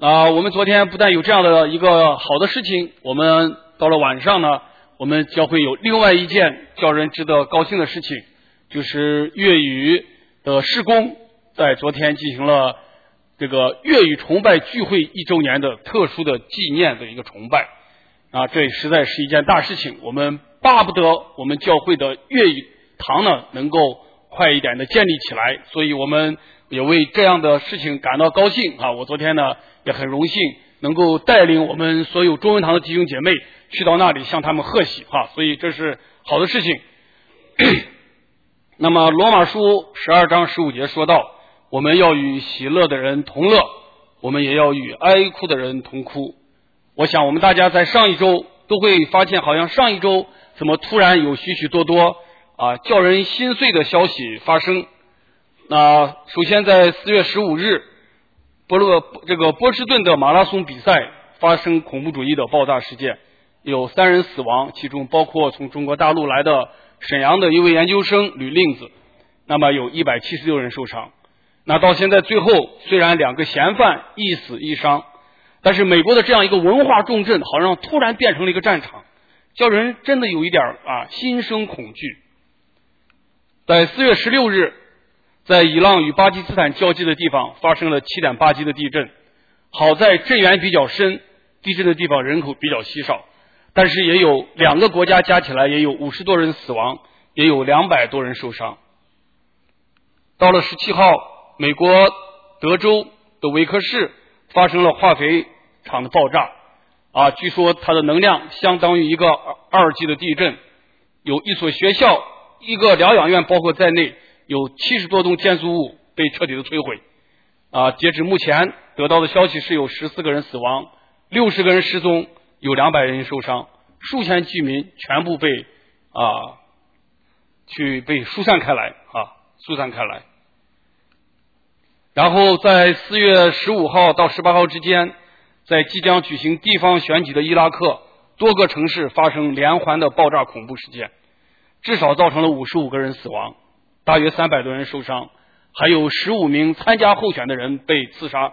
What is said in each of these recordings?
我们昨天不但有这样的一个好的事情，我们到了晚上呢，我们教会有另外一件叫人值得高兴的事情，就是粤语的事工在昨天进行了这个粤语崇拜聚会1周年的特殊的纪念的一个崇拜这实在是一件大事情。我们巴不得我们教会的粤语堂呢能够快一点的建立起来，所以我们也为这样的事情感到高兴我昨天呢也很荣幸能够带领我们所有中文堂的弟兄姐妹去到那里向他们贺喜所以这是好的事情。那么罗马书12章15节说到，我们要与喜乐的人同乐，我们也要与哀哭的人同哭。我想我们大家在上一周都会发现，好像上一周怎么突然有许许多多叫人心碎的消息发生。首先在4月15日波士顿的马拉松比赛发生恐怖主义的爆炸事件，有3人死亡，其中包括从中国大陆来的沈阳的一位研究生吕令子，那么有176人受伤。那到现在最后虽然2个嫌犯一死一伤，但是美国的这样一个文化重镇好像突然变成了一个战场，叫人真的有一点心生恐惧。在4月16日，在伊朗与巴基斯坦交界的地方发生了7.8级的地震，好在震源比较深，地震的地方人口比较稀少，但是也有2个国家加起来也有50多人死亡，也有200多人受伤。到了17号，美国德州的韦克市发生了化肥厂的爆炸据说它的能量相当于一个2级的地震，有一所学校、一个疗养院包括在内，有70多栋建筑物被彻底的摧毁截止目前得到的消息是有14个人死亡，60个人失踪，有200人受伤，数千居民全部被疏散开来然后在4月15号到18号之间，在即将举行地方选举的伊拉克多个城市发生连环的爆炸恐怖事件，至少造成了55个人死亡，大约300多人受伤，还有15名参加候选的人被刺杀。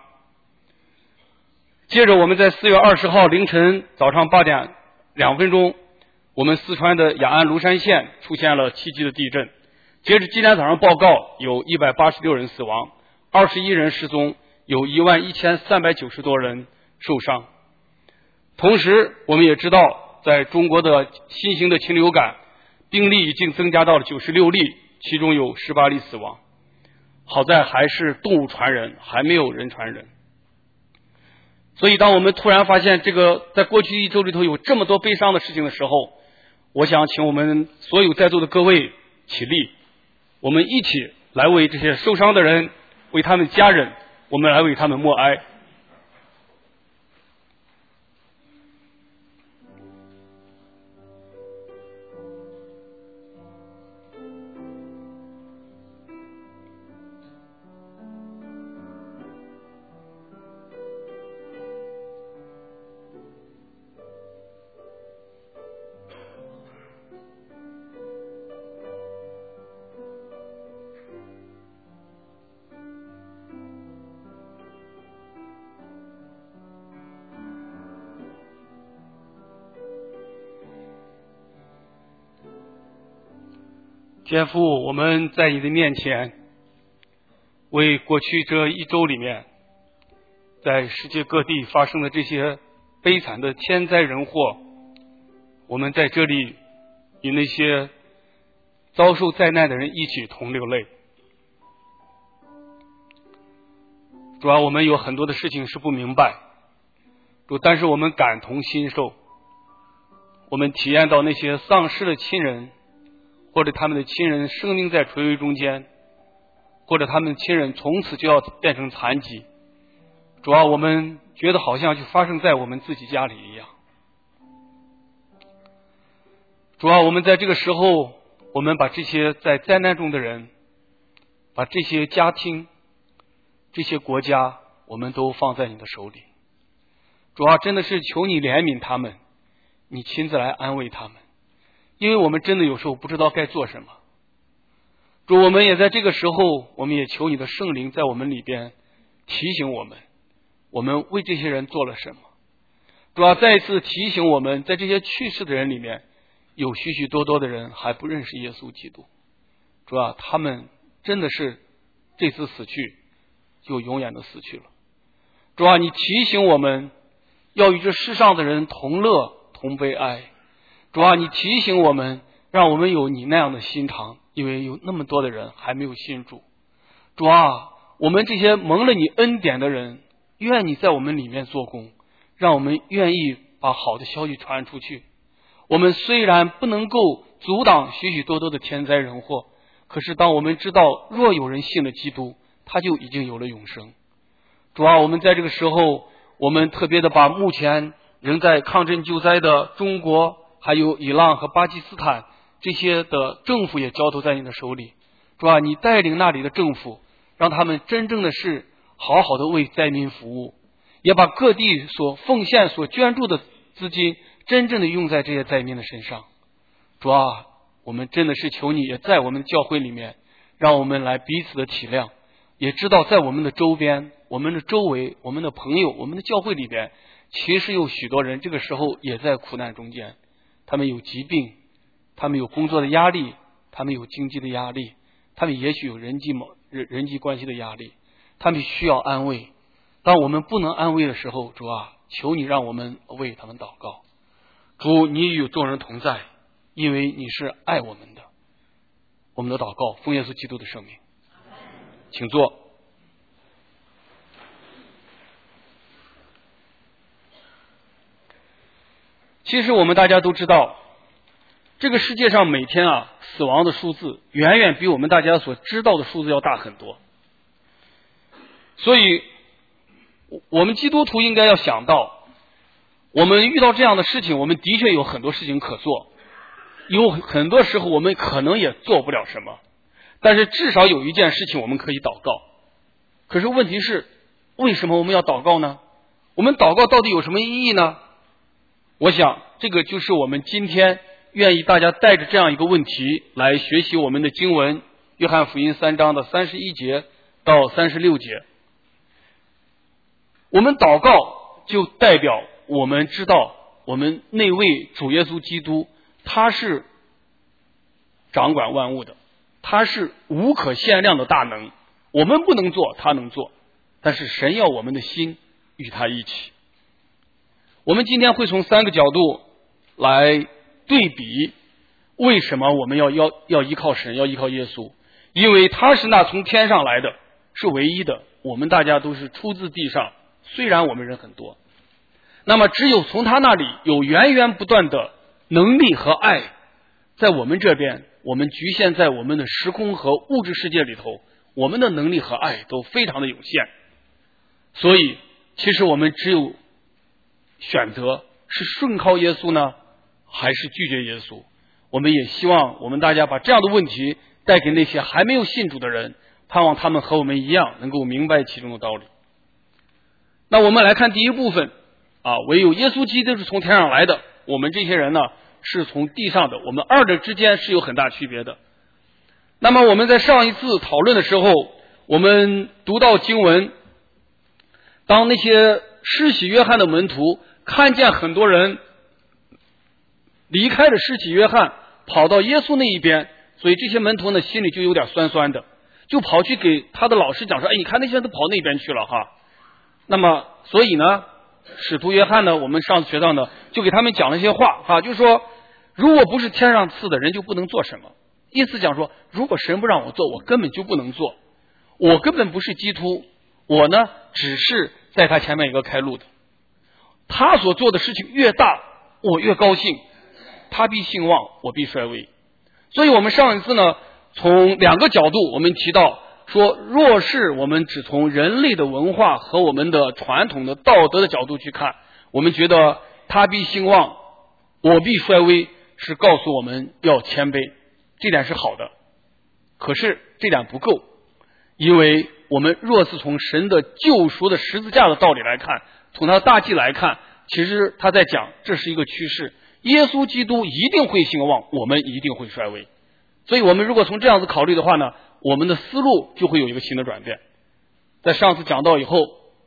接着我们在4月20号凌晨早上8点2分钟，我们四川的雅安芦山县出现了7级的地震，截至今天早上报告有186人死亡，21人失踪，有11390多人受伤。同时我们也知道，在中国的新型的禽流感病例已经增加到了96例，其中有18例死亡，好在还是动物传人，还没有人传人。所以当我们突然发现这个在过去1周里头有这么多悲伤的事情的时候，我想请我们所有在座的各位起立，我们一起来为这些受伤的人，为他们家人，我们来为他们默哀。天父，我们在你的面前，为过去这1周里面在世界各地发生的这些悲惨的天灾人祸，我们在这里与那些遭受灾难的人一起同流泪。主要我们有很多的事情是不明白，但是我们感同心受，我们体验到那些丧失的亲人，或者他们的亲人生命在垂危中间，或者他们的亲人从此就要变成残疾，主要我们觉得好像就发生在我们自己家里一样。主要我们在这个时候，我们把这些在灾难中的人，把这些家庭，这些国家，我们都放在你的手里。主要真的是求你怜悯他们，你亲自来安慰他们，因为我们真的有时候不知道该做什么。主，我们也在这个时候，我们也求你的圣灵在我们里边提醒我们， 我们为这些人做了什么。主要再一次提醒我们，在这些去世的人里面，有许许多多的人还不认识耶稣基督。主要他们真的是这次死去就永远的死去了。主要你提醒我们要与这世上的人同乐同悲哀。主要你提醒我们，让我们有你那样的心肠，因为有那么多的人还没有信主。主啊，我们这些蒙了你恩典的人，愿你在我们里面做工，让我们愿意把好的消息传出去。我们虽然不能够阻挡许许多多的天灾人祸，可是当我们知道若有人信了基督，他就已经有了永生。主啊，我们在这个时候，我们特别的把目前仍在抗震救灾的中国，还有伊朗和巴基斯坦这些的政府也交托在你的手里。主啊，你带领那里的政府，让他们真正的是好好的为灾民服务，也把各地所奉献所捐助的资金真正的用在这些灾民的身上。主啊，我们真的是求你也在我们的教会里面，让我们来彼此的体谅，也知道在我们的周边，我们的周围，我们的朋友，我们的教会里边，其实有许多人这个时候也在苦难中间。他们有疾病，他们有工作的压力，他们有经济的压力，他们也许有人际关系的压力，他们需要安慰。当我们不能安慰的时候，主啊，求你让我们为他们祷告。主，你与众人同在，因为你是爱我们的。我们的祷告奉耶稣基督的圣名，请坐。其实我们大家都知道，这个世界上每天死亡的数字远远比我们大家所知道的数字要大很多。所以我们基督徒应该要想到，我们遇到这样的事情，我们的确有很多事情可做，有很多时候我们可能也做不了什么，但是至少有一件事情我们可以祷告。可是问题是，为什么我们要祷告呢？我们祷告到底有什么意义呢？我想这个就是我们今天愿意大家带着这样一个问题来学习我们的经文，约翰福音3章的31节到36节。我们祷告就代表我们知道我们那位主耶稣基督，他是掌管万物的，他是无可限量的大能，我们不能做，他能做，但是神要我们的心与他一起。我们今天会从3个角度来对比，为什么我们要依靠神，要依靠耶稣？因为他是那从天上来的，是唯一的，我们大家都是出自地上，虽然我们人很多，那么只有从他那里有源源不断的能力和爱，在我们这边，我们局限在我们的时空和物质世界里头，我们的能力和爱都非常的有限。所以其实我们只有选择，是顺靠耶稣呢，还是拒绝耶稣？我们也希望我们大家把这样的问题带给那些还没有信主的人，盼望他们和我们一样能够明白其中的道理。那我们来看第一部分唯有耶稣基督是从天上来的，我们这些人呢是从地上的，我们二者之间是有很大区别的。那么我们在上一次讨论的时候，我们读到经文，当那些施洗约翰的门徒看见很多人离开了施洗约翰，跑到耶稣那一边，所以这些门徒呢心里就有点酸酸的，就跑去给他的老师讲说，你看那些人都跑那边去了哈。那么所以呢，使徒约翰呢，我们上次学到呢，就给他们讲了一些话就是说，如果不是天上赐的，人就不能做什么。意思讲说，如果神不让我做，我根本就不能做，我根本不是基督，我呢只是在他前面一个开路的。他所做的事情越大，我越高兴，他必兴旺，我必衰微。所以我们上一次呢，从2个角度我们提到说，若是我们只从人类的文化和我们的传统的道德的角度去看，我们觉得他必兴旺，我必衰微，是告诉我们要谦卑，这点是好的。可是这点不够，因为我们若是从神的救赎的十字架的道理来看，从他的大计来看，其实他在讲这是一个趋势，耶稣基督一定会兴旺，我们一定会衰微。所以我们如果从这样子考虑的话呢，我们的思路就会有一个新的转变。在上次讲到以后，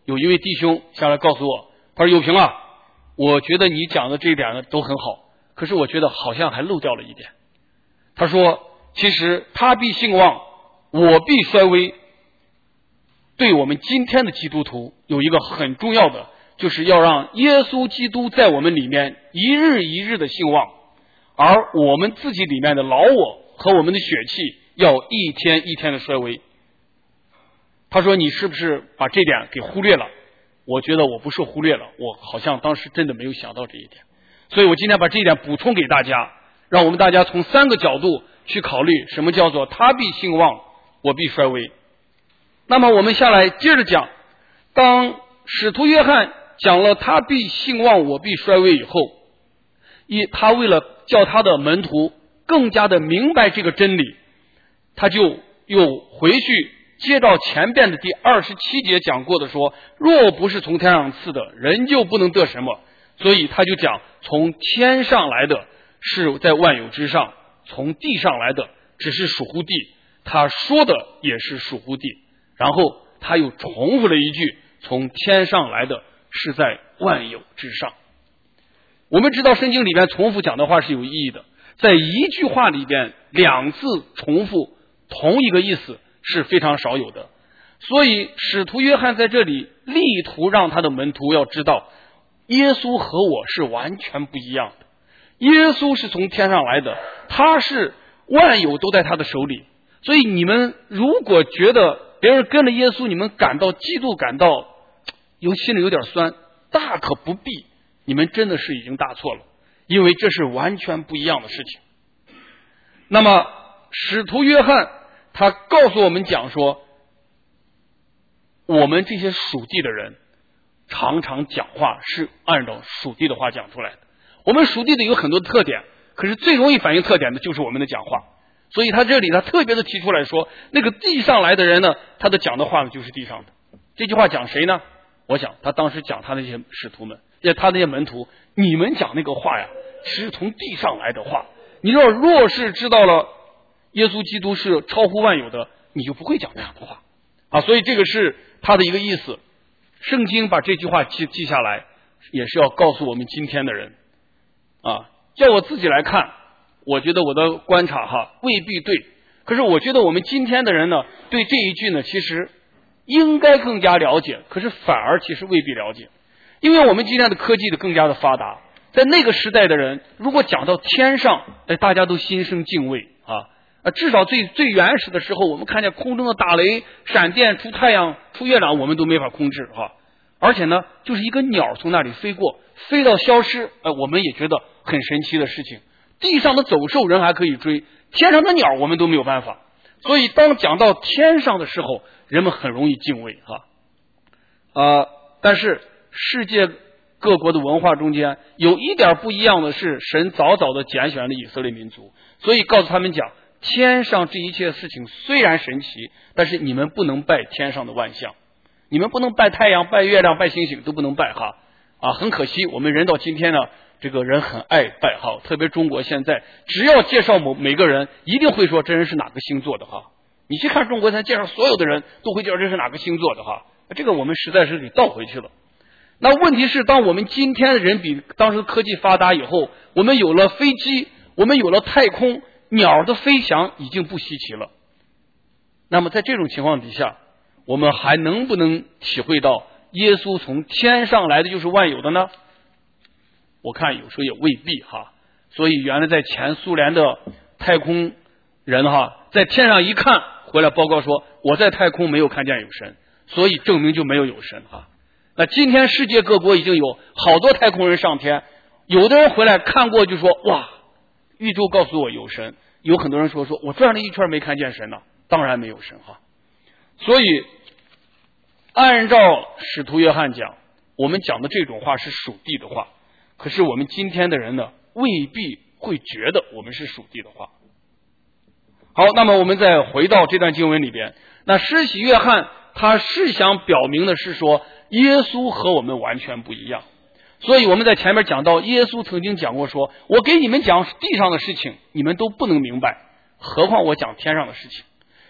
有一位弟兄下来告诉我，他说友平啊，我觉得你讲的这一点呢都很好，可是我觉得好像还漏掉了一点。他说其实他必兴旺，我必衰微，对我们今天的基督徒有一个很重要的，就是要让耶稣基督在我们里面一日一日的兴旺，而我们自己里面的老我和我们的血气要一天一天的衰微。他说你是不是把这点给忽略了？我觉得我不是忽略了，我好像当时真的没有想到这一点，所以我今天把这一点补充给大家，让我们大家从3个角度去考虑什么叫做他必兴旺，我必衰微。那么我们下来接着讲，当使徒约翰讲了他必兴旺我必衰微以后，他为了叫他的门徒更加的明白这个真理，他就又回去接照前边的第27节讲过的说，若不是从天上赐的，人就不能得什么。所以他就讲从天上来的是在万有之上，从地上来的只是属乎地，他说的也是属乎地。然后他又重复了一句，从天上来的是在万有之上。我们知道圣经里边重复讲的话是有意义的，在一句话里边2次重复同一个意思是非常少有的。所以使徒约翰在这里力图让他的门徒要知道，耶稣和我是完全不一样的。耶稣是从天上来的，他是万有都在他的手里。所以你们如果觉得别人跟了耶稣，你们感到嫉妒，感到心里有点酸，大可不必，你们真的是已经大错了，因为这是完全不一样的事情。那么使徒约翰他告诉我们讲说，我们这些属地的人常常讲话是按照属地的话讲出来的。我们属地的有很多特点，可是最容易反映特点的就是我们的讲话。所以他这里他特别的提出来说，那个地上来的人呢，他的讲的话呢就是地上的。这句话讲谁呢？我想他当时讲他那些使徒们，他那些门徒，你们讲那个话呀是从地上来的话，你若是知道了耶稣基督是超乎万有的，你就不会讲那样的话啊。所以这个是他的一个意思。圣经把这句话记下来，也是要告诉我们今天的人啊。叫我自己来看，我觉得我的观察未必对，可是我觉得我们今天的人呢，对这一句呢其实应该更加了解，可是反而其实未必了解。因为我们今天的科技的更加的发达，在那个时代的人如果讲到天上，大家都心生敬畏至少最原始的时候，我们看见空中的打雷、闪电、出太阳、出月亮，我们都没法控制而且呢就是一个鸟从那里飞过，飞到消失，我们也觉得很神奇的事情。地上的走兽人还可以追，天上的鸟我们都没有办法。所以当讲到天上的时候，人们很容易敬畏但是世界各国的文化中间有一点不一样的是，神早早的拣选了以色列民族，所以告诉他们讲，天上这一切事情虽然神奇，但是你们不能拜天上的万象，你们不能拜太阳、拜月亮、拜星星，都不能拜很可惜，我们人到今天呢，这个人很爱拜特别中国现在只要介绍每个人，一定会说这人是哪个星座的你去看中国，他介绍所有的人都会介绍这是哪个星座的这个我们实在是给倒回去了。那问题是，当我们今天的人比当时科技发达以后，我们有了飞机，我们有了太空，鸟的飞翔已经不稀奇了。那么在这种情况底下，我们还能不能体会到耶稣从天上来的就是万有的呢？我看有时候也未必所以原来在前苏联的太空人在天上一看回来报告说，我在太空没有看见有神，所以证明就没有神那今天世界各国已经有好多太空人上天，有的人回来看过就说，哇，宇宙告诉我有神。有很多人说我转了一圈没看见神呢，当然没有神所以按照使徒约翰讲，我们讲的这种话是属地的话，可是我们今天的人呢，未必会觉得我们是属地的话。好，那么我们再回到这段经文里边，那施洗约翰他是想表明的是说，耶稣和我们完全不一样。所以我们在前面讲到，耶稣曾经讲过说，我给你们讲地上的事情，你们都不能明白，何况我讲天上的事情。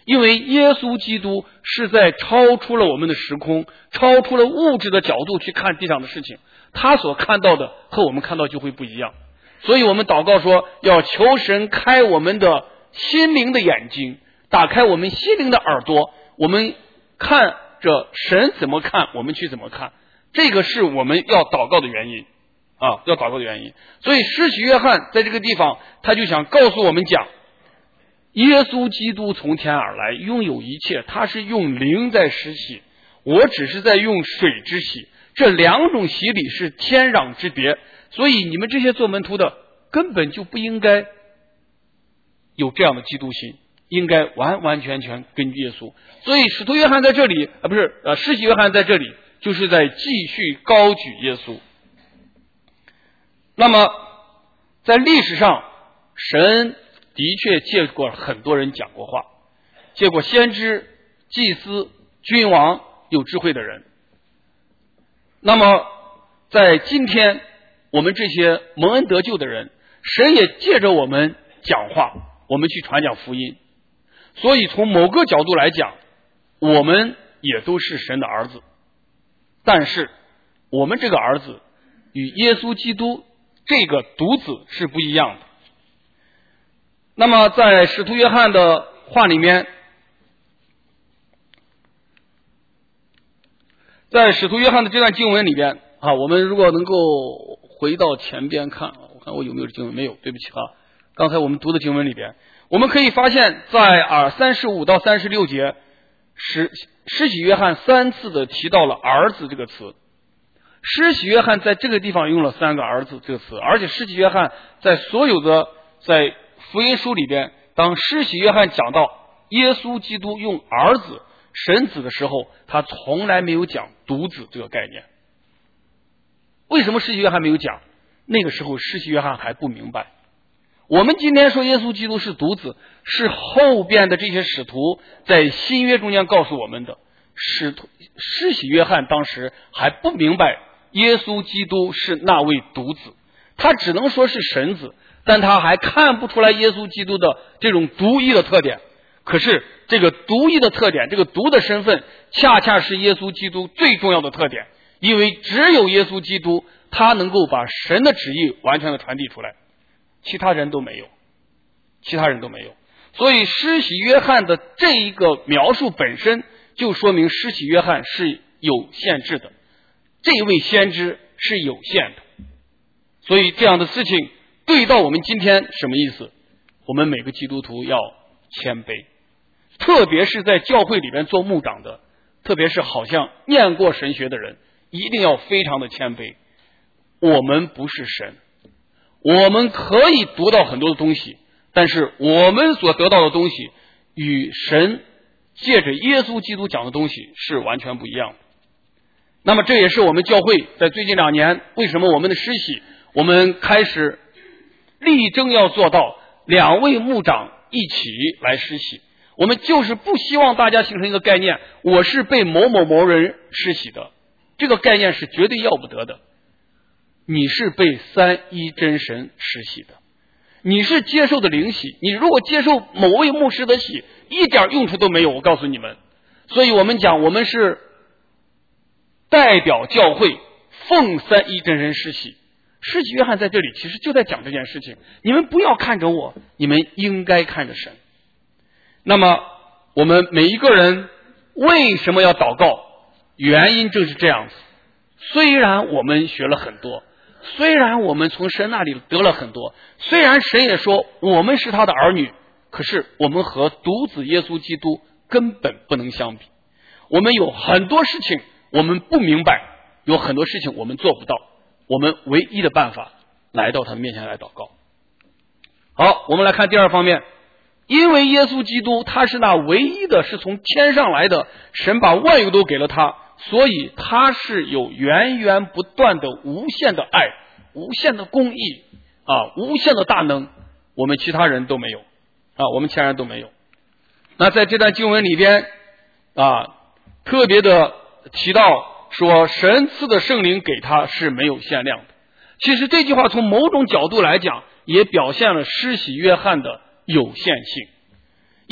因为耶稣基督是在超出了我们的时空，超出了物质的角度去看地上的事情，他所看到的和我们看到就会不一样。所以我们祷告说，要求神开我们的心灵的眼睛，打开我们心灵的耳朵，我们看着神怎么看，我们去怎么看，这个是我们要祷告的原因要祷告的原因。所以施洗约翰在这个地方，他就想告诉我们讲，耶稣基督从天而来，拥有一切，他是用灵在施洗，我只是在用水之洗，这两种洗礼是天壤之别。所以你们这些做门徒的根本就不应该有这样的基督心，应该完完全全根据耶稣。所以使徒约翰在这里施洗约翰在这里就是在继续高举耶稣。那么在历史上，神的确借过很多人讲过话，借过先知、祭司、君王、有智慧的人。那么在今天，我们这些蒙恩得救的人，神也借着我们讲话，我们去传讲福音。所以从某个角度来讲，我们也都是神的儿子，但是我们这个儿子与耶稣基督这个独子是不一样的。那么在使徒约翰的话里面，在使徒约翰的这段经文里边我们如果能够回到前边看，我看我有没有经文，没有，对不起刚才我们读的经文里边，我们可以发现在35到36节，施洗约翰3次的提到了儿子这个词。施洗约翰在这个地方用了3个儿子这个词，而且施洗约翰在所有的在福音书里边，当施洗约翰讲到耶稣基督用儿子神子的时候，他从来没有讲独子这个概念。为什么施洗约翰没有讲？那个时候施洗约翰还不明白。我们今天说耶稣基督是独子，是后边的这些使徒在新约中间告诉我们的。施洗约翰当时还不明白耶稣基督是那位独子，他只能说是神子，但他还看不出来耶稣基督的这种独一的特点。可是这个独一的特点，这个独的身份，恰恰是耶稣基督最重要的特点，因为只有耶稣基督，他能够把神的旨意完全的传递出来，其他人都没有。所以施洗约翰的这一个描述本身就说明施洗约翰是有限制的，这位先知是有限的。所以这样的事情对到我们今天什么意思？我们每个基督徒要谦卑，特别是在教会里面做牧长的，特别是好像念过神学的人，一定要非常的谦卑。我们不是神，我们可以读到很多的东西，但是我们所得到的东西与神借着耶稣基督讲的东西是完全不一样的。那么这也是我们教会在最近2年，为什么我们的施洗，我们开始力争要做到2位牧长一起来施洗。我们就是不希望大家形成一个概念，我是被某某某人施洗的，这个概念是绝对要不得的。你是被三一真神施洗的，你是接受的灵洗，你如果接受某位牧师的洗，一点用处都没有，我告诉你们。所以我们讲，我们是代表教会奉三一真神施洗。施洗约翰在这里其实就在讲这件事情，你们不要看着我，你们应该看着神。那么我们每一个人为什么要祷告？原因正是这样子。虽然我们学了很多，虽然我们从神那里得了很多，虽然神也说我们是他的儿女，可是我们和独子耶稣基督根本不能相比。我们有很多事情我们不明白，有很多事情我们做不到，我们唯一的办法来到他面前来祷告。好，我们来看第2方面。因为耶稣基督他是那唯一的，是从天上来的，神把万有都给了他，所以他是有源源不断的无限的爱，无限的公义无限的大能，我们其他人都没有那在这段经文里边特别的提到说，神赐的圣灵给他是没有限量的。其实这句话从某种角度来讲，也表现了施洗约翰的有限性。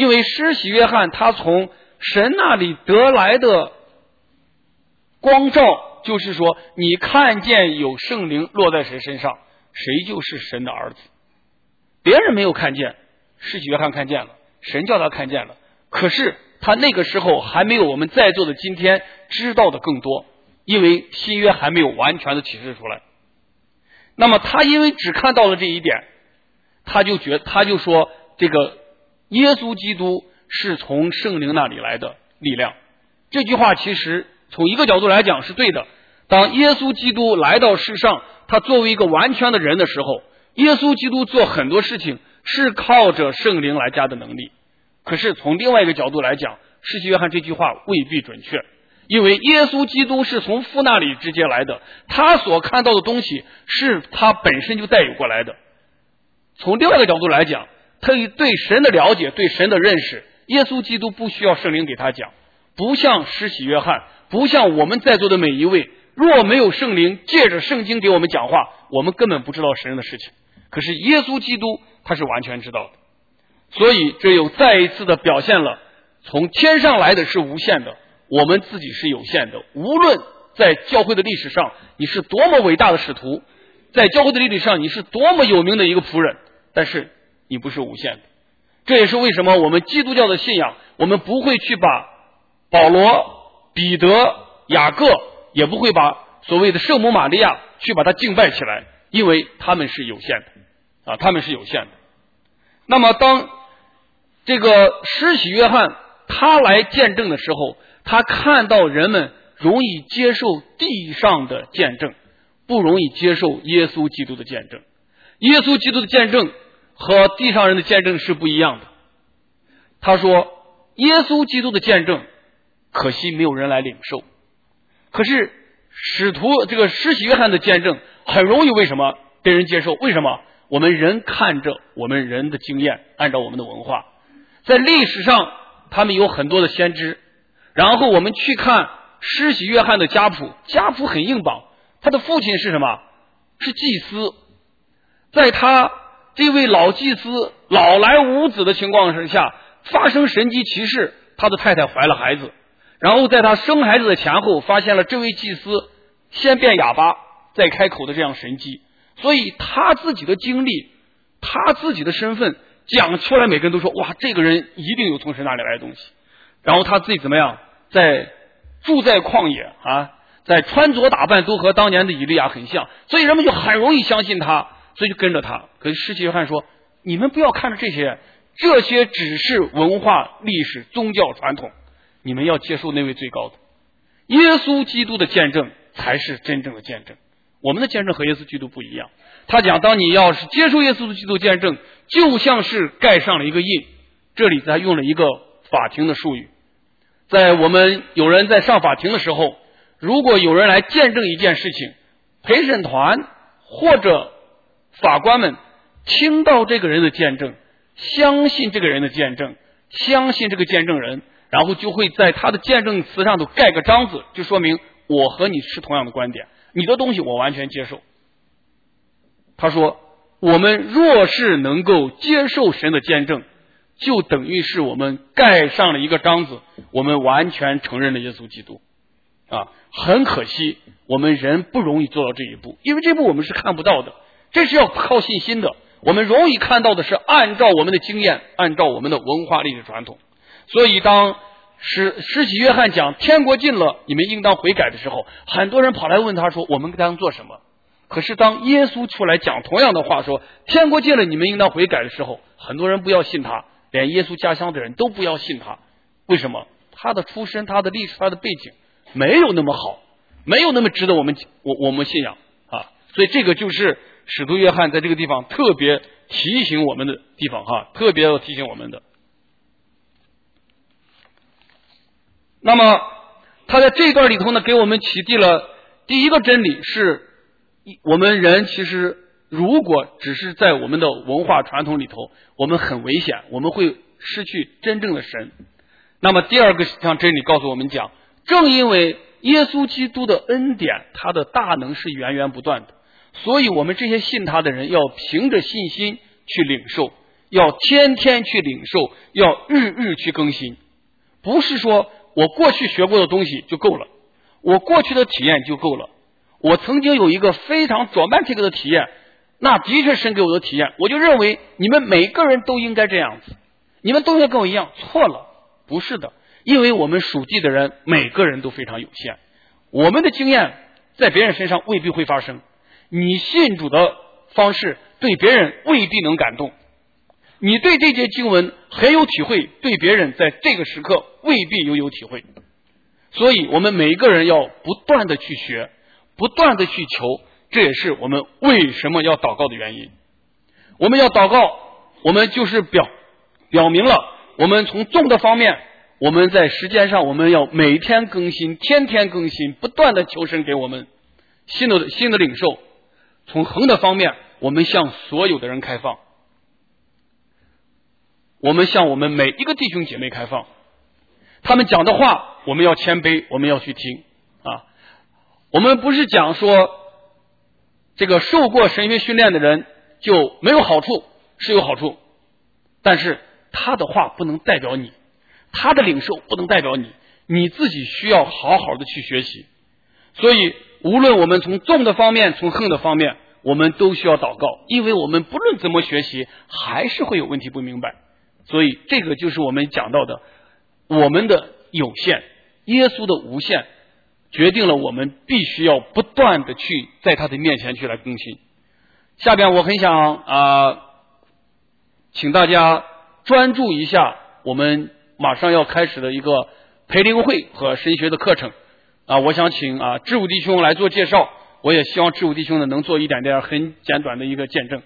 因为施洗约翰他从神那里得来的光照，就是说你看见有圣灵落在谁身上，谁就是神的儿子。别人没有看见，施洗约翰看见了，神叫他看见了，可是他那个时候还没有我们在座的今天知道的更多，因为新约还没有完全的启示出来。那么他因为只看到了这一点，他就说这个耶稣基督是从圣灵那里来的力量。这句话其实从一个角度来讲是对的。当耶稣基督来到世上，他作为一个完全的人的时候，耶稣基督做很多事情是靠着圣灵来加的能力。可是从另外一个角度来讲，施洗约翰这句话未必准确，因为耶稣基督是从父那里直接来的，他所看到的东西是他本身就带有过来的。从另外一个角度来讲，他对神的了解，对神的认识，耶稣基督不需要圣灵给他讲，不像施洗约翰，不像我们在座的每一位，若没有圣灵借着圣经给我们讲话，我们根本不知道神的事情。可是耶稣基督他是完全知道的，所以这又再一次的表现了从天上来的是无限的，我们自己是有限的。无论在教会的历史上你是多么伟大的使徒，在教会的历史上你是多么有名的一个仆人，但是你不是无限的。这也是为什么我们基督教的信仰，我们不会去把保罗、彼得、雅各，也不会把所谓的圣母玛利亚去把它敬拜起来，因为他们是有限的他们是有限的。那么当这个施洗约翰他来见证的时候，他看到人们容易接受地上的见证，不容易接受耶稣基督的见证。耶稣基督的见证和地上人的见证是不一样的。他说耶稣基督的见证可惜没有人来领受，可是这个施洗约翰的见证很容易为什么被人接受？为什么？我们人看着我们人的经验，按照我们的文化，在历史上他们有很多的先知，然后我们去看施洗约翰的家谱，家谱很硬绑，他的父亲是什么？是祭司。在他这位老祭司老来无子的情况下，发生神迹奇事，他的太太怀了孩子，然后在他生孩子的前后发现了这位祭司先变哑巴再开口的这样神迹，所以他自己的经历，他自己的身份讲出来，每个人都说哇，这个人一定有从神那里来的东西。然后他自己怎么样，住在旷野在穿着打扮都和当年的以利亚很像，所以人们就很容易相信他，所以就跟着他。可是施洗约翰说，你们不要看着这些只是文化历史宗教传统，你们要接受那位最高的耶稣基督的见证才是真正的见证。我们的见证和耶稣基督不一样。他讲，当你要是接受耶稣基督见证，就像是盖上了一个印。这里他用了一个法庭的术语，在我们有人在上法庭的时候，如果有人来见证一件事情，陪审团或者法官们听到这个人的见证，相信这个人的见证，相信这个见证人，然后就会在他的见证词上头盖个章子，就说明我和你是同样的观点，你的东西我完全接受。他说，我们若是能够接受神的见证，就等于是我们盖上了一个章子，我们完全承认了耶稣基督很可惜我们人不容易做到这一步，因为这步我们是看不到的，这是要靠信心的。我们容易看到的是按照我们的经验，按照我们的文化历史传统。所以当施洗约翰讲天国近了，你们应当悔改的时候，很多人跑来问他说，我们当做什么？可是当耶稣出来讲同样的话，说天国近了，你们应当悔改的时候，很多人不要信他，连耶稣家乡的人都不要信他。为什么？他的出身，他的历史，他的背景没有那么好，没有那么值得我们信仰所以这个就是使徒约翰在这个地方特别提醒我们的地方特别要提醒我们的。那么他在这一段里头呢，给我们启迪了第一个真理，是我们人其实如果只是在我们的文化传统里头，我们很危险，我们会失去真正的神。那么第二个像真理告诉我们讲，正因为耶稣基督的恩典，他的大能是源源不断的，所以我们这些信他的人要凭着信心去领受， 要天天去领受，要日日去更新。不是说我过去学过的东西就够了，我过去的体验就够了。我曾经有一个非常dramatic的体验，那的确神给我的体验，我就认为你们每个人都应该这样子，你们都应该跟我一样。错了，不是的，因为我们属地的人每个人都非常有限，我们的经验在别人身上未必会发生，你信主的方式对别人未必能感动，你对这节经文很有体会，对别人在这个时刻未必有体会。所以我们每一个人要不断的去学，不断的去求，这也是我们为什么要祷告的原因。我们要祷告，我们就是表明了我们从重的方面，我们在时间上我们要每天更新，天天更新，不断的求神给我们新的领受。从横的方面，我们向所有的人开放，我们向我们每一个弟兄姐妹开放，他们讲的话我们要谦卑，我们要去听啊。我们不是讲说这个受过神学训练的人就没有好处，是有好处，但是他的话不能代表你，他的领受不能代表你，你自己需要好好的去学习。所以无论我们从重的方面，从横的方面，我们都需要祷告，因为我们不论怎么学习还是会有问题不明白。所以这个就是我们讲到的，我们的有限，耶稣的无限，决定了我们必须要不断的去在他的面前去来更新。下边我很想请大家专注一下我们马上要开始的一个培灵会和神学的课程我想请志武弟兄来做介绍，我也希望志武弟兄呢能做一点点很简短的一个见证。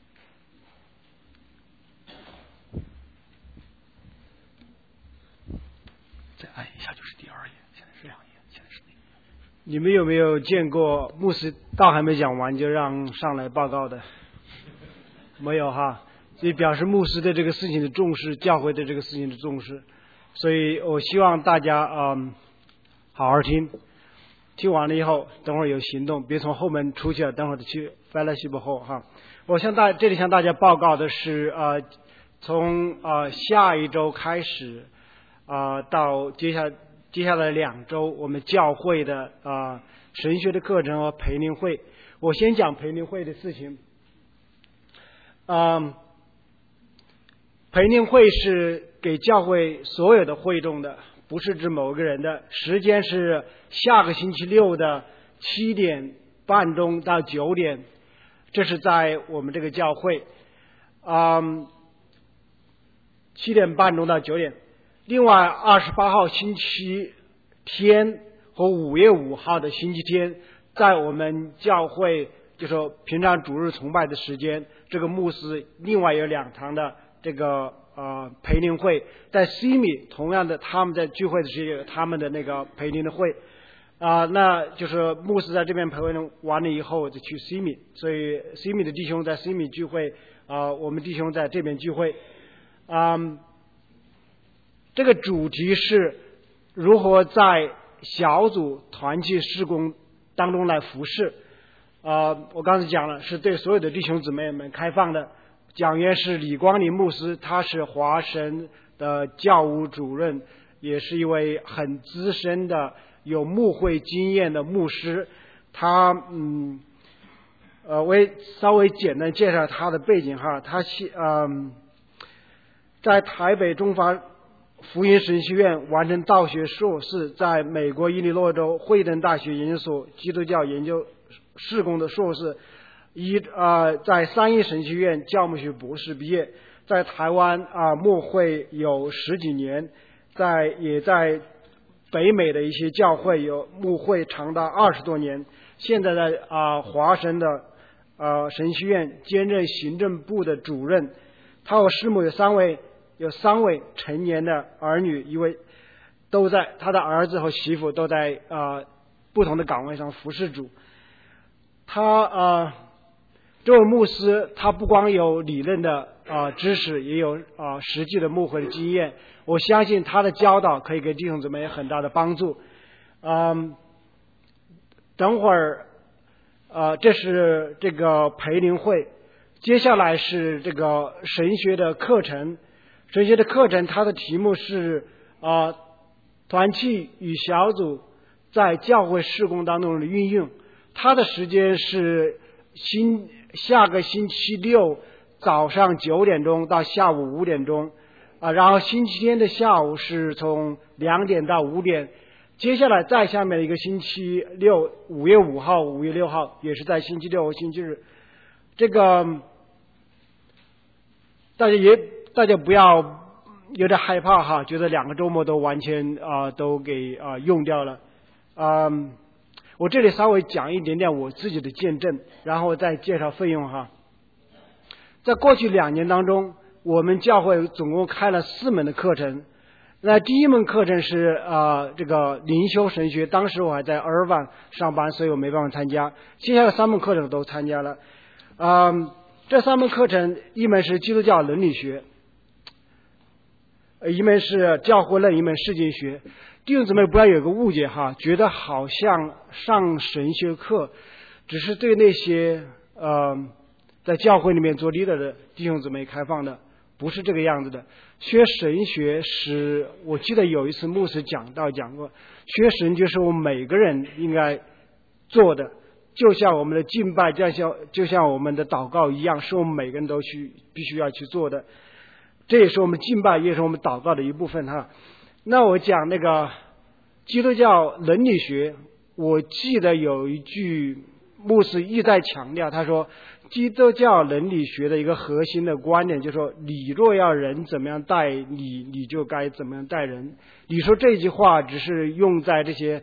再按一下就是第2页，现在是2页，现在是第1页。 你们有没有见过牧师道还没讲完就让上来报告的？没有哈，所以表示牧师对这个事情的重视，教会对这个事情的重视。所以我希望大家好好听，听完了以后等会儿有行动，别从后门出去了，等会儿去 fellowship 后哈。我这里向大家报告的是从下一周开始到接下来2周，我们教会的神学的课程和培灵会。我先讲培灵会的事情。培灵会是给教会所有的会众的，不是指某个人的。时间是下个星期六的7点半钟到9点，这是在我们这个教会7点半钟到9点。另外28号星期天和5月5号的星期天，在我们教会就是说平常主日崇拜的时间，这个牧师另外有2堂的这个培灵会，在西米同样的他们在聚会的时候有他们的那个培灵的会那就是牧师在这边培灵完了以后就去西米，所以西米的弟兄在西米聚会我们弟兄在这边聚会这个主题是如何在小组团契事工当中来服侍我刚才讲了是对所有的弟兄姊妹们开放的。讲员是李光林牧师，他是华神的教务主任，也是一位很资深的有牧会经验的牧师。他我也稍微简单介绍他的背景哈。他在台北中华福音神学院完成道学硕士，在美国伊利诺州惠登大学研究所基督教研究事工的硕士，在三一神学院教牧学博士毕业，在台湾牧会有10几年，也在北美的一些教会有牧会长达20多年，现在在华神的神学院兼任行政部的主任。他和师母有3位成年的儿女，都在他的儿子和媳妇都在不同的岗位上服侍主。他这位牧师，他不光有理论的知识，也有实际的牧会的经验。我相信他的教导可以给弟兄姊妹很大的帮助。等会儿这是这个培灵会， 接下来是这个神学的课程，神学的课程它的题目是团契与小组在教会事工当中的运用。它的时间是下个星期六早上9点钟到下午5点钟然后星期天的下午是从2点到5点。接下来再下面的一个星期六5月5号5月6号也是在星期六和星期日。这个大家不要有点害怕哈，觉得2个周末都完全都给用掉了。我这里稍微讲一点点我自己的见证，然后再介绍费用哈。在过去2年当中，我们教会总共开了4门的课程。那第一门课程是这个灵修神学，当时我还在尔湾上班，所以我没办法参加。接下来3门课程都参加了。这3门课程，一门是基督教伦理学，一门是教会论，一门世经学。弟兄姊妹不要有个误解哈，觉得好像上神学课只是对那些在教会里面做 leader 的弟兄姊妹开放的，不是这个样子的。学神学是，我记得有一次牧师讲过，学神就是我们每个人应该做的，就像我们的敬拜，就像我们的祷告一样，是我们每个人都必须要去做的。这也是我们敬拜，也是我们祷告的一部分哈。那我讲那个基督教伦理学，我记得有一句牧师一再强调，他说基督教伦理学的一个核心的观点就是说，你若要人怎么样待你，你就该怎么样待人。你说这句话只是用在这些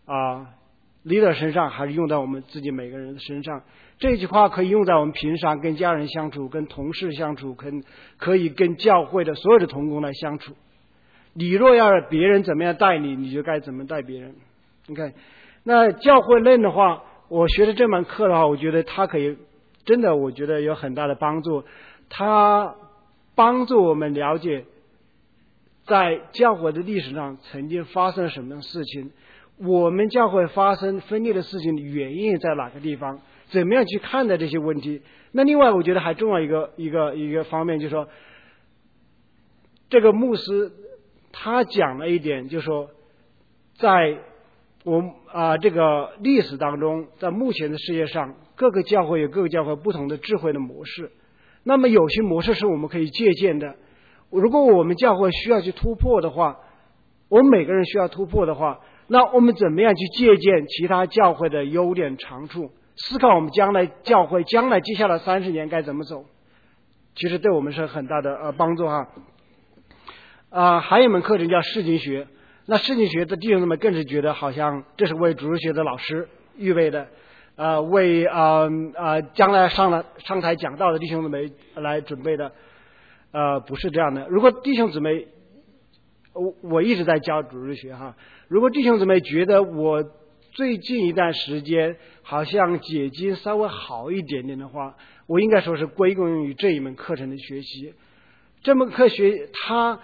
leader 身上，还是用在我们自己每个人的身上？这句话可以用在我们平常跟家人相处，跟同事相处，可以跟教会的所有的同工来相处。你若要别人怎么样待你，你就该怎么待别人。OK， 那教会论的话，我学的这门课的话，我觉得它可以真的，我觉得有很大的帮助。它帮助我们了解在教会的历史上曾经发生什么事情，我们教会发生分裂的事情的原因在哪个地方，怎么样去看待这些问题。那另外我觉得还重要一个方面，就是说这个牧师他讲了一点，就是说在我们这个历史当中，在目前的世界上，各个教会有各个教会不同的智慧的模式。那么有些模式是我们可以借鉴的。如果我们教会需要去突破的话，我们每个人需要突破的话，那我们怎么样去借鉴其他教会的优点长处，思考我们教会将来接下来30年该怎么走，其实对我们是很大的帮助哈。还有一门课程叫世经学，那世经学的弟兄们更是觉得好像这是为主日学的老师预备的，为将来上台讲道的弟兄姊妹来准备的，不是这样的。如果弟兄姊妹，我一直在教主日学哈，如果弟兄姊妹觉得我最近一段时间好像解经稍微好一点点的话，我应该说是归功于这一门课程的学习。这门课学他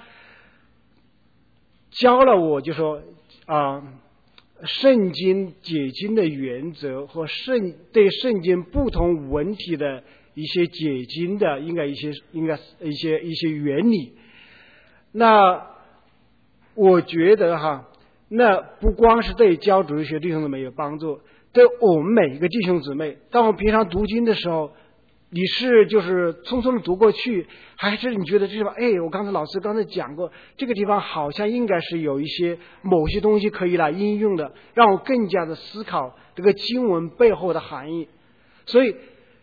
教了我，就说圣经解经的原则和对圣经不同文体的一些解经的应该一些原理。那我觉得哈，那不光是对教主日学弟兄姊妹有帮助，对我们每一个弟兄姊妹，当我们平常读经的时候，你是就是匆匆的读过去，还是你觉得这地方我刚才老师讲过，这个地方好像应该是有一些某些东西可以来应用的，让我更加的思考这个经文背后的含义。所以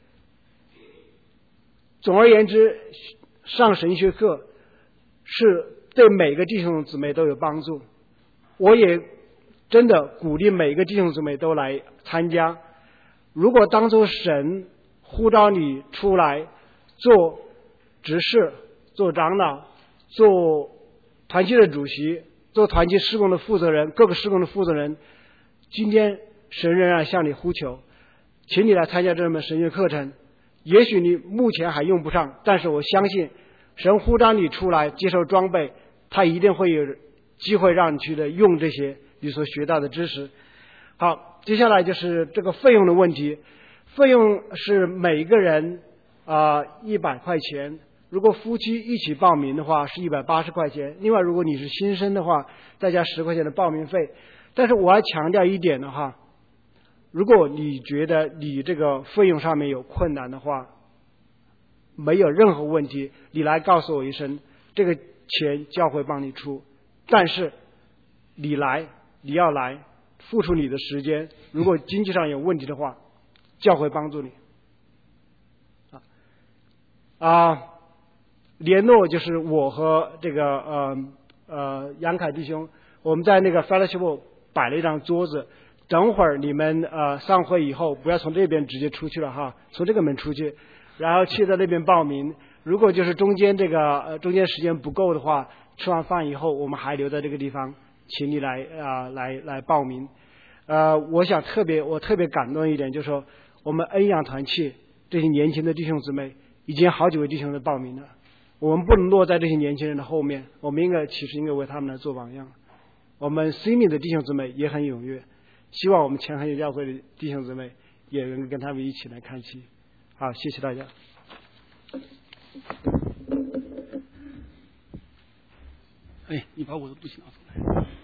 总而言之，上神学课是对每个弟兄姊妹都有帮助。我也真的鼓励每个弟兄姊妹都来参加。如果当初神呼召你出来做执事、做长老、做团契的主席、做团契事工的负责人、各个事工的负责人，今天神仍然向你呼求，请你来参加这门神学课程。也许你目前还用不上，但是我相信神呼召你出来接受装备，他一定会有机会让你去用这些你所学到的知识。好，接下来就是这个费用的问题。费用是每个人 100块钱。如果夫妻一起报名的话是180块钱。另外，如果你是新生的话，再加10块钱的报名费。但是我要强调一点的话，如果你觉得你这个费用上面有困难的话，没有任何问题，你来告诉我一声，这个钱教会帮你出。但是你要来付出你的时间，如果经济上有问题的话，教会帮助你。联络就是我和这个杨凯弟兄，我们在那个 fellowship 摆了一张桌子，等会儿你们上会以后不要从这边直接出去了哈，从这个门出去，然后去到那边报名。如果就是中间时间不够的话，吃完饭以后我们还留在这个地方，请你来报名。我特别感动一点，就是说我们恩阳团契这些年轻的弟兄姊妹，已经好几位弟兄在报名了。我们不能落在这些年轻人的后面，我们其实应该为他们来做榜样。我们新民的弟兄姊妹也很踊跃，希望我们前恒教会的弟兄姊妹也能跟他们一起来看齐。好，谢谢大家。 哎，你把我的东西拿出来。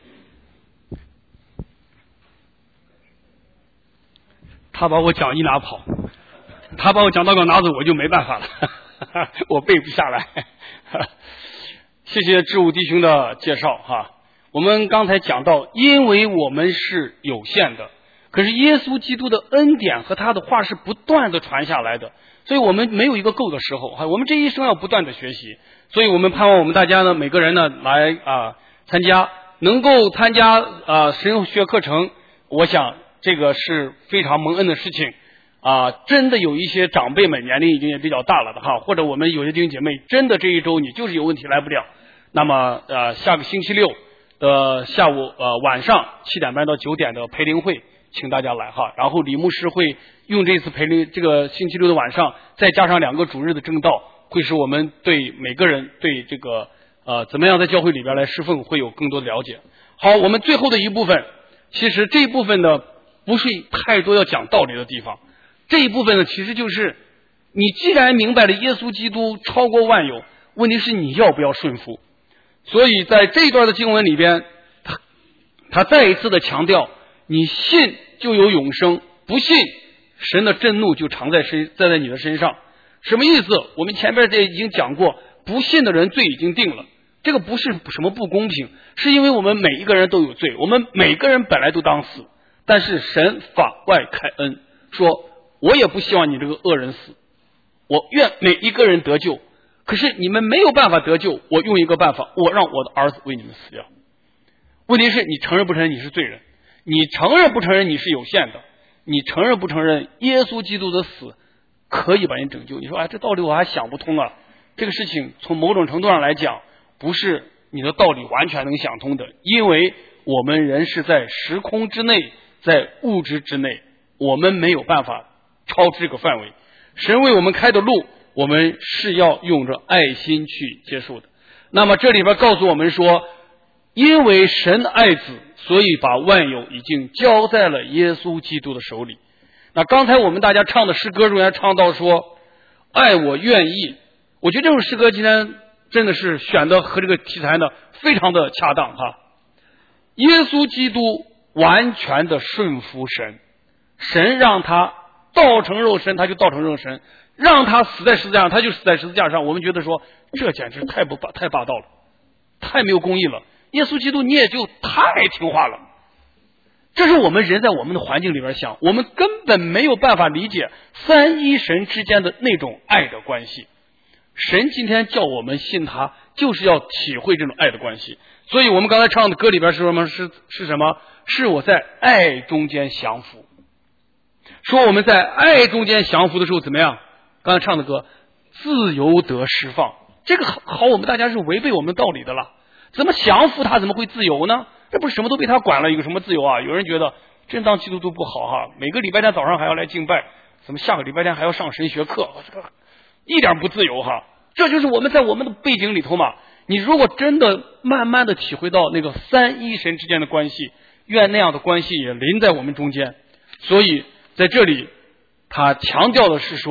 他把我讲义拿跑，他把我讲道稿拿走，我就没办法了。我背不下来。谢谢志武弟兄的介绍哈。我们刚才讲到，因为我们是有限的，可是耶稣基督的恩典和他的话是不断的传下来的，所以我们没有一个够的时候哈。我们这一生要不断的学习，所以我们盼望我们大家呢，每个人呢来参加，能够参加神学课程，我想这个是非常蒙恩的事情。真的有一些长辈们年龄已经也比较大了的哈，或者我们有些弟兄姐妹真的这一周你就是有问题来不了，那么下个星期六的下午晚上7点半到9点的培灵会，请大家来哈。然后李牧师会用这次这个星期六的晚上，再加上2个主日的正道，会使我们对每个人对这个怎么样在教会里边来侍奉会有更多的了解。好，我们最后的一部分，其实这一部分呢不是太多要讲道理的地方。这一部分呢，其实就是你既然明白了耶稣基督超过万有，问题是你要不要顺服。所以在这一段的经文里边，他再一次的强调，你信就有永生，不信神的震怒就藏在你的身上。什么意思？我们前边这已经讲过，不信的人罪已经定了。这个不是什么不公平，是因为我们每一个人都有罪，我们每个人本来都当死，但是神法外开恩，说我也不希望你这个恶人死，我愿每一个人得救。可是你们没有办法得救，我用一个办法，我让我的儿子为你们死掉。问题是你承认不承认你是罪人？你承认不承认你是有限的？你承认不承认耶稣基督的死可以把你拯救？你说这道理我还想不通啊。这个事情从某种程度上来讲，不是你的道理完全能想通的，因为我们人是在时空之内，在物质之内，我们没有办法超出这个范围。神为我们开的路，我们是要用着爱心去接受的。那么这里边告诉我们说，因为神爱子，所以把万有已经交在了耶稣基督的手里。那刚才我们大家唱的诗歌中间唱到说，爱我愿意，我觉得这首诗歌今天真的是选的和这个题材呢非常的恰当哈。耶稣基督完全的顺服神，神让他道成肉身，他就道成肉身，让他死在十字架上，他就死在十字架上。我们觉得说这简直太霸道了，太没有公义了。耶稣基督你也就太听话了。这是我们人在我们的环境里边想，我们根本没有办法理解三一神之间的那种爱的关系。神今天叫我们信他，就是要体会这种爱的关系。所以我们刚才唱的歌里边是什么？是什么？是我在爱中间降服。说我们在爱中间降服的时候怎么样？刚才唱的歌，自由得释放。这个好，我们大家是违背我们道理的了。怎么降服他怎么会自由呢？这不是什么都被他管了，有个什么自由啊？有人觉得真当基督徒不好哈，每个礼拜天早上还要来敬拜，怎么下个礼拜天还要上神学课，这个一点不自由哈。这就是我们在我们的背景里头嘛。你如果真的慢慢的体会到那个三一神之间的关系，愿那样的关系也临在我们中间。所以在这里他强调的是说，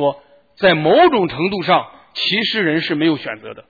在某种程度上，其实人是没有选择的。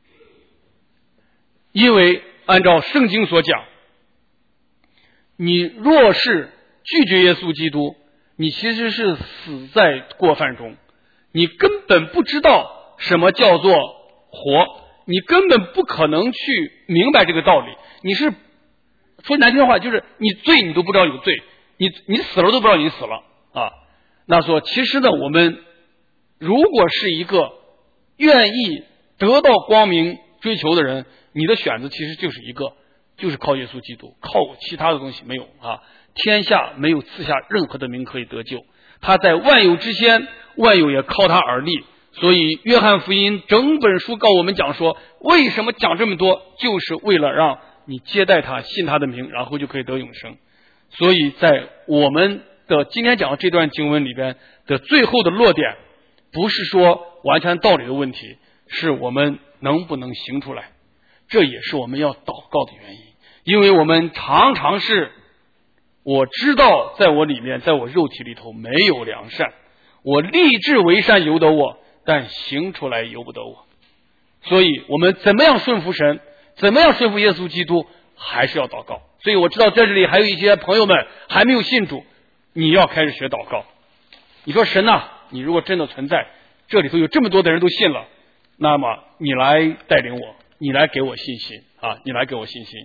因为按照圣经所讲，你若是拒绝耶稣基督，你其实是死在过犯中，你根本不知道什么叫做活，你根本不可能去明白这个道理。你是说难听的话，就是你罪你都不知道有罪，你死了都不知道你死了啊。那说其实呢，我们如果是一个愿意得到光明追求的人，你的选择其实就是一个，就是靠耶稣基督，靠其他的东西没有啊。天下没有赐下任何的名可以得救，他在万有之先，万有也靠他而立。所以约翰福音整本书告我们讲说，为什么讲这么多，就是为了让你接待他，信他的名，然后就可以得永生。所以在我们的今天讲的这段经文里边的最后的落点，不是说完全道理的问题，是我们能不能行出来。这也是我们要祷告的原因，因为我们常常是，我知道在我里面，在我肉体里头没有良善，我立志为善由得我，但行出来由不得我。所以我们怎么样顺服神，怎么样顺服耶稣基督，还是要祷告。所以我知道在这里还有一些朋友们还没有信主，你要开始学祷告。你说神啊，你如果真的存在，这里头有这么多的人都信了，那么你来带领我，你来给我信心啊！你来给我信心。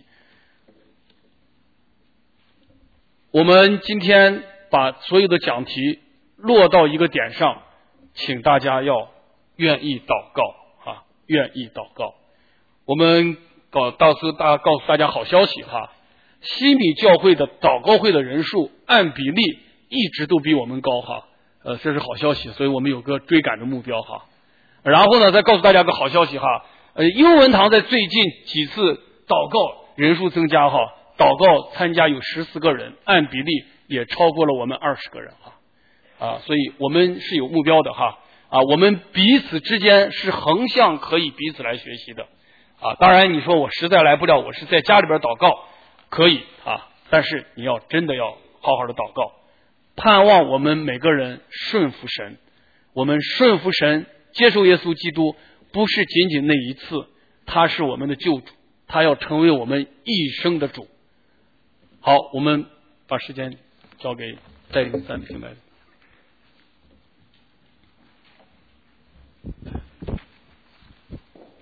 我们今天把所有的讲题落到一个点上，请大家要愿意祷告啊，愿意祷告。我们告诉大家好消息哈，西米教会的祷告会的人数按比例一直都比我们高哈，这是好消息，所以我们有个追赶的目标哈。然后呢，再告诉大家个好消息哈，英文堂在最近几次祷告人数增加哈，祷告参加有14个人，按比例也超过了我们20个人哈，所以我们是有目标的哈，我们彼此之间是横向可以彼此来学习的当然你说我实在来不了，我是在家里边祷告可以但是你要真的要好好的祷告，盼望我们每个人顺服神，我们顺服神，接受耶稣基督，不是仅仅那一次，他是我们的救主，他要成为我们一生的主。好，我们把时间交给带领赞美来的。